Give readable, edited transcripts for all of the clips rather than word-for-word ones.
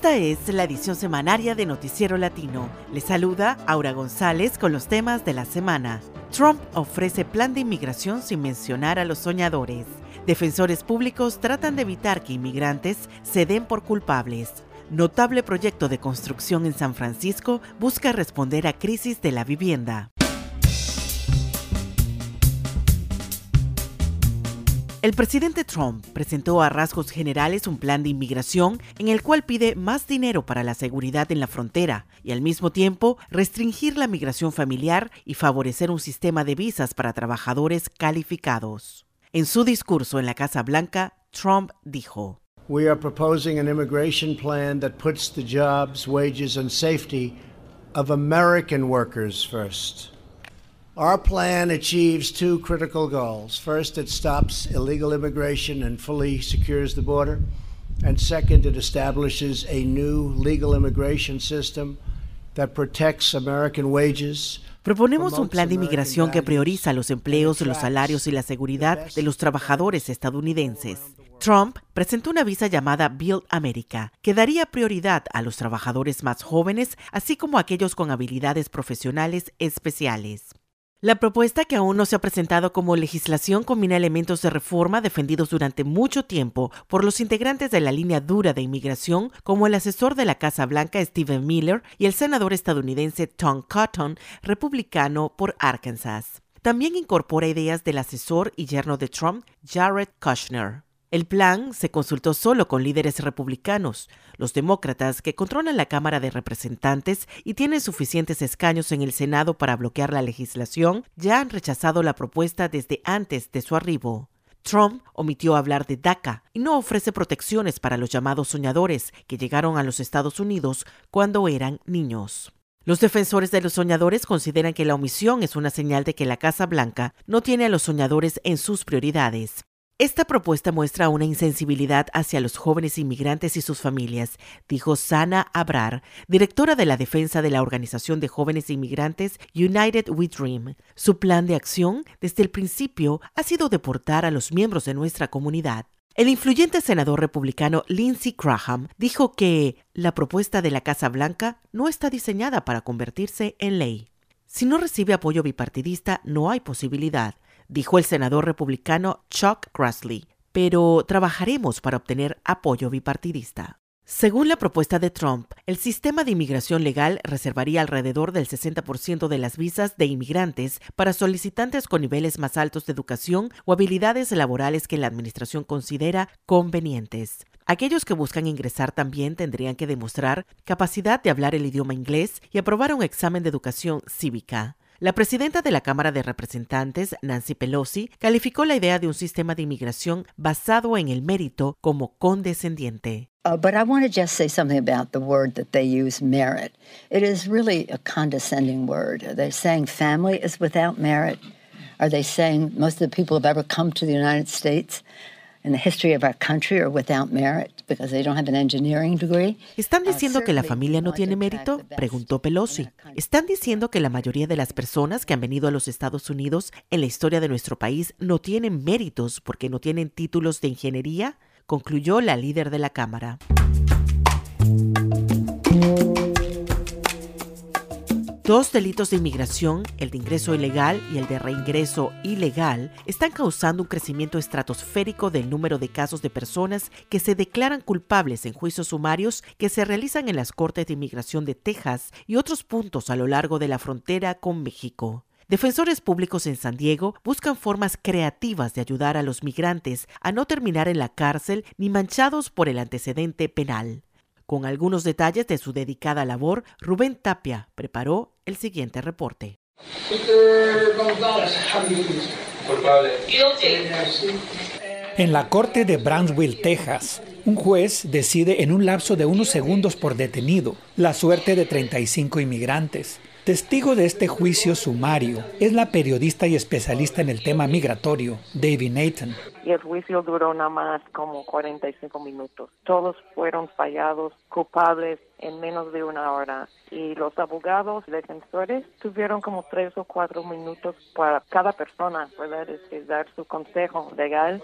Esta es la edición semanaria de Noticiero Latino. Les saluda Aura González con los temas de la semana. Trump ofrece plan de inmigración sin mencionar a los soñadores. Defensores públicos tratan de evitar que inmigrantes se den por culpables. Notable proyecto de construcción en San Francisco busca responder a crisis de la vivienda. El presidente Trump presentó a rasgos generales un plan de inmigración en el cual pide más dinero para la seguridad en la frontera y al mismo tiempo restringir la migración familiar y favorecer un sistema de visas para trabajadores calificados. En su discurso en la Casa Blanca, Trump dijo: We are proposing an immigration plan that puts the jobs, wages and safety of American workers first. Our plan achieves two critical goals. First, it stops illegal immigration and fully secures the border. And second, it establishes a new legal immigration system that protects American wages. Proponemos un plan de inmigración que prioriza los empleos, los salarios y la seguridad de los trabajadores estadounidenses. Trump presentó una visa llamada Build America, que daría prioridad a los trabajadores más jóvenes, así como a aquellos con habilidades profesionales especiales. La propuesta, que aún no se ha presentado como legislación, combina elementos de reforma defendidos durante mucho tiempo por los integrantes de la línea dura de inmigración, como el asesor de la Casa Blanca Stephen Miller y el senador estadounidense Tom Cotton, republicano por Arkansas. También incorpora ideas del asesor y yerno de Trump, Jared Kushner. El plan se consultó solo con líderes republicanos. Los demócratas, que controlan la Cámara de Representantes y tienen suficientes escaños en el Senado para bloquear la legislación, ya han rechazado la propuesta desde antes de su arribo. Trump omitió hablar de DACA y no ofrece protecciones para los llamados soñadores que llegaron a los Estados Unidos cuando eran niños. Los defensores de los soñadores consideran que la omisión es una señal de que la Casa Blanca no tiene a los soñadores en sus prioridades. Esta propuesta muestra una insensibilidad hacia los jóvenes inmigrantes y sus familias, dijo Sana Abrar, directora de la defensa de la organización de jóvenes inmigrantes United We Dream. Su plan de acción, desde el principio, ha sido deportar a los miembros de nuestra comunidad. El influyente senador republicano Lindsey Graham dijo que la propuesta de la Casa Blanca no está diseñada para convertirse en ley. Si no recibe apoyo bipartidista, no hay posibilidad, dijo el senador republicano Chuck Grassley, pero trabajaremos para obtener apoyo bipartidista. Según la propuesta de Trump, el sistema de inmigración legal reservaría alrededor del 60% de las visas de inmigrantes para solicitantes con niveles más altos de educación o habilidades laborales que la administración considera convenientes. Aquellos que buscan ingresar también tendrían que demostrar capacidad de hablar el idioma inglés y aprobar un examen de educación cívica. La presidenta de la Cámara de Representantes, Nancy Pelosi, calificó la idea de un sistema de inmigración basado en el mérito como condescendiente. But I want to just say something about the word that they use, merit. It is really a condescending word. Are they saying family is without merit? Are they saying most of the people who have ever come to the United States in the history of our country are without merit because they don't have an engineering degree? ¿Están diciendo que la familia no tiene mérito?, preguntó Pelosi. ¿Están diciendo que la mayoría de las personas que han venido a los Estados Unidos en la historia de nuestro país no tienen méritos porque no tienen títulos de ingeniería?, concluyó la líder de la Cámara. Dos delitos de inmigración, el de ingreso ilegal y el de reingreso ilegal, están causando un crecimiento estratosférico del número de casos de personas que se declaran culpables en juicios sumarios que se realizan en las Cortes de Inmigración de Texas y otros puntos a lo largo de la frontera con México. Defensores públicos en San Diego buscan formas creativas de ayudar a los migrantes a no terminar en la cárcel ni manchados por el antecedente penal. Con algunos detalles de su dedicada labor, Rubén Tapia preparó el siguiente reporte. En la corte de Brownsville, Texas, un juez decide en un lapso de unos segundos por detenido la suerte de 35 inmigrantes. Testigo de este juicio sumario es la periodista y especialista en el tema migratorio, Debbie Nathan. Y el juicio duró nada más como 45 minutos. Todos fueron fallados, culpables en menos de una hora. Y los abogados defensores tuvieron como 3 o 4 minutos para cada persona poder dar su consejo legal.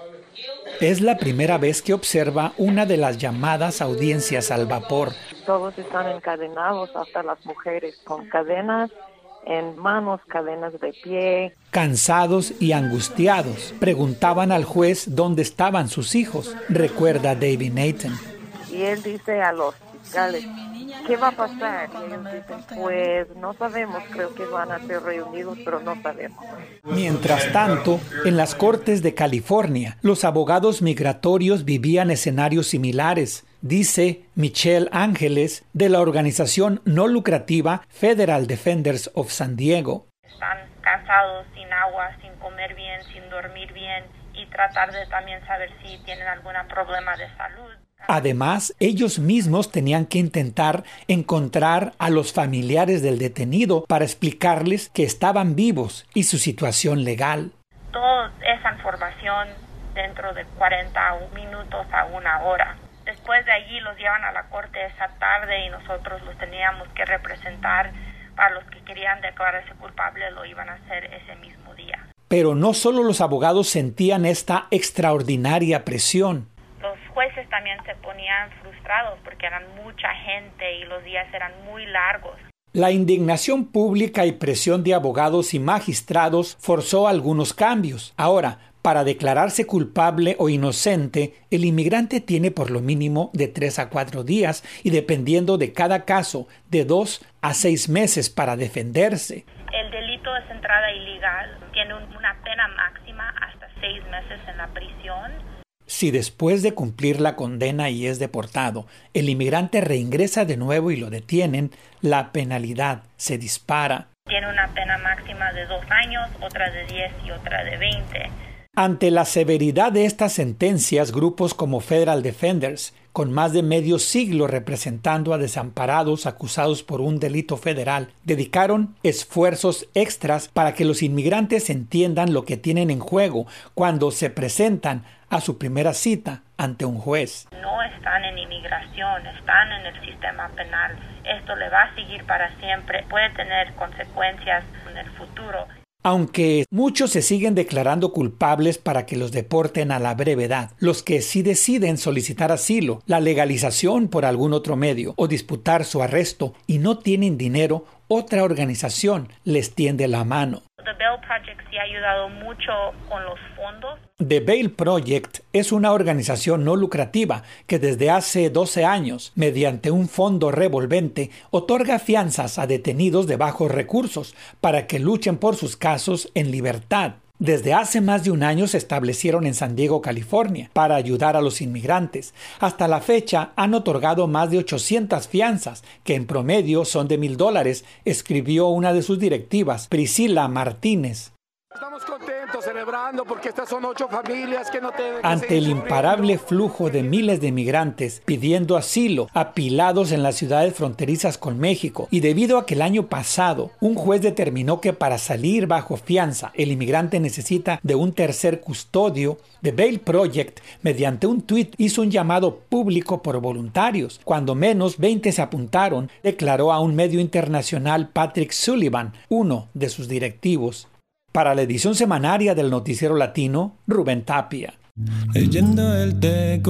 Es la primera vez que observa una de las llamadas audiencias al vapor. Todos están encadenados, hasta las mujeres, con cadenas en manos, cadenas de pie. Cansados y angustiados, preguntaban al juez dónde estaban sus hijos, recuerda David Nathan. Y él dice a los fiscales, ¿qué va a pasar? Y ellos dicen, pues no sabemos, creo que van a ser reunidos, pero no sabemos. Mientras tanto, en las Cortes de California, los abogados migratorios vivían escenarios similares, dice Michelle Ángeles, de la organización no lucrativa Federal Defenders of San Diego. Están cansados, sin agua, sin comer bien, sin dormir bien y tratar de también saber si tienen algún problema de salud. Además, ellos mismos tenían que intentar encontrar a los familiares del detenido para explicarles que estaban vivos y su situación legal. Toda esa información dentro de 40 minutos a 1 hora. Después de allí los llevan a la corte esa tarde y nosotros los teníamos que representar. Para los que querían declararse culpables lo iban a hacer ese mismo día. Pero no solo los abogados sentían esta extraordinaria presión. Los jueces también se ponían frustrados porque eran mucha gente y los días eran muy largos. La indignación pública y presión de abogados y magistrados forzó algunos cambios. Ahora, para declararse culpable o inocente, el inmigrante tiene por lo mínimo de 3 a 4 días y, dependiendo de cada caso, de 2 a 6 meses para defenderse. El delito es entrada ilegal. Tiene una pena máxima hasta 6 meses en la prisión. Si después de cumplir la condena y es deportado, el inmigrante reingresa de nuevo y lo detienen, la penalidad se dispara. Tiene una pena máxima de 2 años, otra de 10 y otra de 20. Ante la severidad de estas sentencias, grupos como Federal Defenders, con más de medio siglo representando a desamparados acusados por un delito federal, dedicaron esfuerzos extras para que los inmigrantes entiendan lo que tienen en juego cuando se presentan a su primera cita ante un juez. No están en inmigración, están en el sistema penal. Esto le va a seguir para siempre, puede tener consecuencias en el futuro. Aunque muchos se siguen declarando culpables para que los deporten a la brevedad, los que sí deciden solicitar asilo, la legalización por algún otro medio o disputar su arresto y no tienen dinero, otra organización les tiende la mano. The Bail Project sí ha ayudado mucho con los fondos. The Bail Project es una organización no lucrativa que desde hace 12 años, mediante un fondo revolvente, otorga fianzas a detenidos de bajos recursos para que luchen por sus casos en libertad. Desde hace más de un año se establecieron en San Diego, California, para ayudar a los inmigrantes. Hasta la fecha han otorgado más de 800 fianzas, que en promedio son de $1,000, escribió una de sus directivas, Priscila Martínez. Estamos contentos celebrando porque estas son 8 familias que no tienen. Ante el imparable flujo de miles de migrantes pidiendo asilo, apilados en las ciudades fronterizas con México, y debido a que el año pasado un juez determinó que para salir bajo fianza el inmigrante necesita de un tercer custodio, The Bail Project, mediante un tuit, hizo un llamado público por voluntarios. Cuando menos 20 se apuntaron, declaró a un medio internacional Patrick Sullivan, uno de sus directivos. Para la edición semanaria del Noticiero Latino, Rubén Tapia. Leyenda el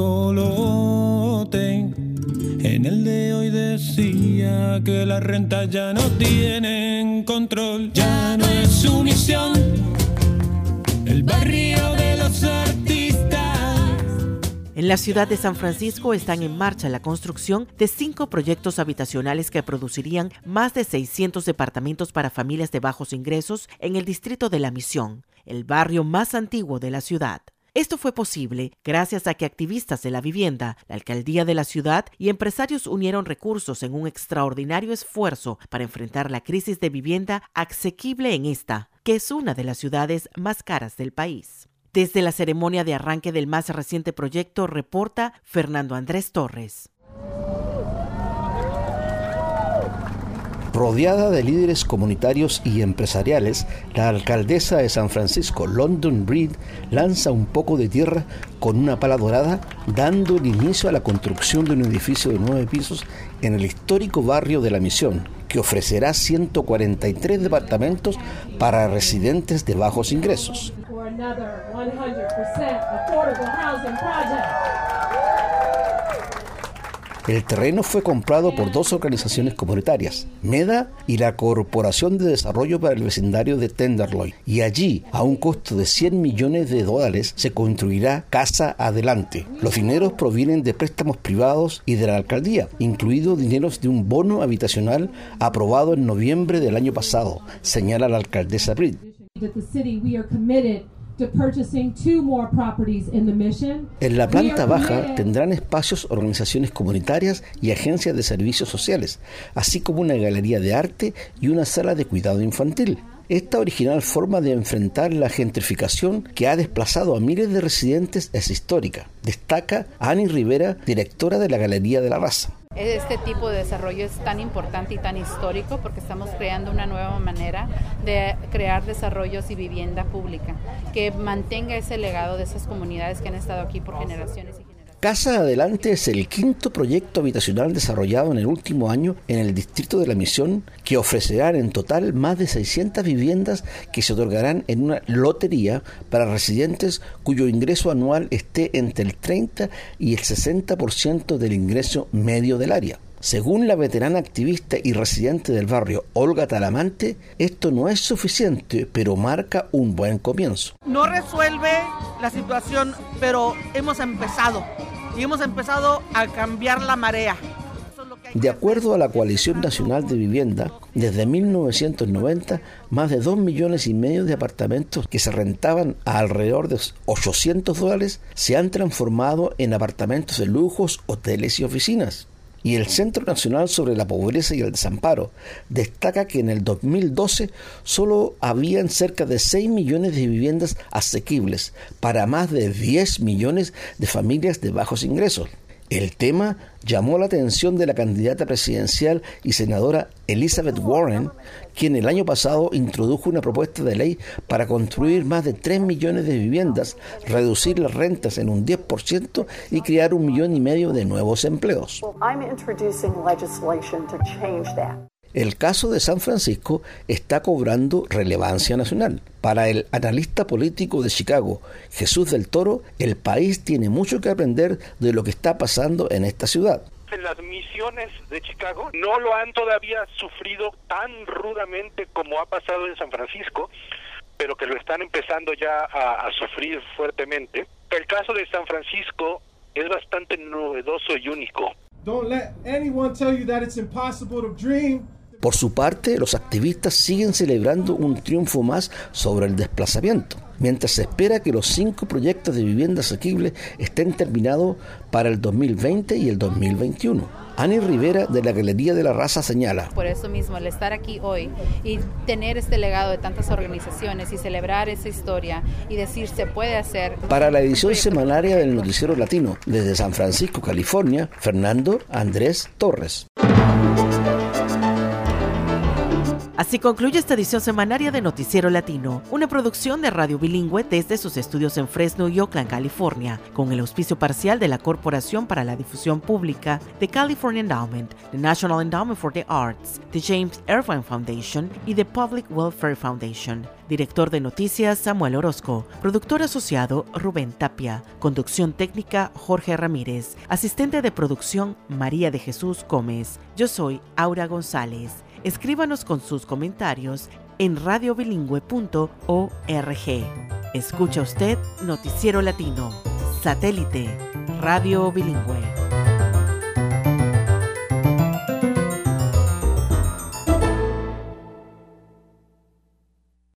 tecolote, en el de hoy decía que las rentas ya no tienen control, ya no es su misión, el barrio de los artistas. En la ciudad de San Francisco están en marcha la construcción de 5 proyectos habitacionales que producirían más de 600 departamentos para familias de bajos ingresos en el distrito de La Misión, el barrio más antiguo de la ciudad. Esto fue posible gracias a que activistas de la vivienda, la alcaldía de la ciudad y empresarios unieron recursos en un extraordinario esfuerzo para enfrentar la crisis de vivienda asequible en esta, que es una de las ciudades más caras del país. Desde la ceremonia de arranque del más reciente proyecto, reporta Fernando Andrés Torres. Rodeada de líderes comunitarios y empresariales, la alcaldesa de San Francisco, London Breed, lanza un poco de tierra con una pala dorada, dando el inicio a la construcción de un edificio de 9 pisos en el histórico barrio de La Misión, que ofrecerá 143 departamentos para residentes de bajos ingresos. El terreno fue comprado por 2 organizaciones comunitarias, MEDA y la Corporación de Desarrollo para el Vecindario de Tenderloin, y allí, a un costo de $100 millones, se construirá Casa Adelante. Los dineros provienen de préstamos privados y de la alcaldía, incluidos dineros de un bono habitacional aprobado en noviembre del año pasado, señala la alcaldesa Breed. En la planta baja tendrán espacios organizaciones comunitarias y agencias de servicios sociales, así como una galería de arte y una sala de cuidado infantil. Esta original forma de enfrentar la gentrificación que ha desplazado a miles de residentes es histórica, destaca Annie Rivera, directora de la Galería de la Raza. Este tipo de desarrollo es tan importante y tan histórico porque estamos creando una nueva manera de crear desarrollos y vivienda pública que mantenga ese legado de esas comunidades que han estado aquí por generaciones y generaciones. Casa Adelante es el 5º proyecto habitacional desarrollado en el último año en el distrito de La Misión, que ofrecerá en total más de 600 viviendas que se otorgarán en una lotería para residentes cuyo ingreso anual esté entre el 30 y el 60% del ingreso medio del área. Según la veterana activista y residente del barrio, Olga Talamante, esto no es suficiente, pero marca un buen comienzo. No resuelve la situación, pero hemos empezado a cambiar la marea. De acuerdo a la Coalición Nacional de Vivienda, desde 1990, más de 2,5 millones de apartamentos que se rentaban a alrededor de $800 se han transformado en apartamentos de lujos, hoteles y oficinas. Y el Centro Nacional sobre la Pobreza y el Desamparo destaca que en el 2012 solo habían cerca de 6 millones de viviendas asequibles para más de 10 millones de familias de bajos ingresos. El tema llamó la atención de la candidata presidencial y senadora Elizabeth Warren, quien el año pasado introdujo una propuesta de ley para construir más de 3 millones de viviendas, reducir las rentas en un 10% y crear 1,5 millones de nuevos empleos. El caso de San Francisco está cobrando relevancia nacional. Para el analista político de Chicago, Jesús del Toro, el país tiene mucho que aprender de lo que está pasando en esta ciudad. Las misiones de Chicago no lo han todavía sufrido tan rudamente como ha pasado en San Francisco, pero que lo están empezando ya a sufrir fuertemente. El caso de San Francisco es bastante novedoso y único. Don't let anyone tell you that it's impossible to dream. Por su parte, los activistas siguen celebrando un triunfo más sobre el desplazamiento, mientras se espera que los 5 proyectos de vivienda asequible estén terminados para el 2020 y el 2021. Annie Rivera, de la Galería de la Raza, señala: por eso mismo, el estar aquí hoy y tener este legado de tantas organizaciones y celebrar esa historia y decir se puede hacer. Para la edición semanaria del Noticiero Latino, desde San Francisco, California, Fernando Andrés Torres. Así concluye esta edición semanaria de Noticiero Latino, una producción de Radio Bilingüe desde sus estudios en Fresno y Oakland, California, con el auspicio parcial de la Corporación para la Difusión Pública, The California Endowment, the National Endowment for the Arts, the James Irvine Foundation y the Public Welfare Foundation. Director de Noticias, Samuel Orozco. Productor asociado, Rubén Tapia. Conducción técnica, Jorge Ramírez. Asistente de producción, María de Jesús Gómez. Yo soy Aura González. Escríbanos con sus comentarios en radiobilingüe.org. Escucha usted Noticiero Latino, Satélite, Radio Bilingüe.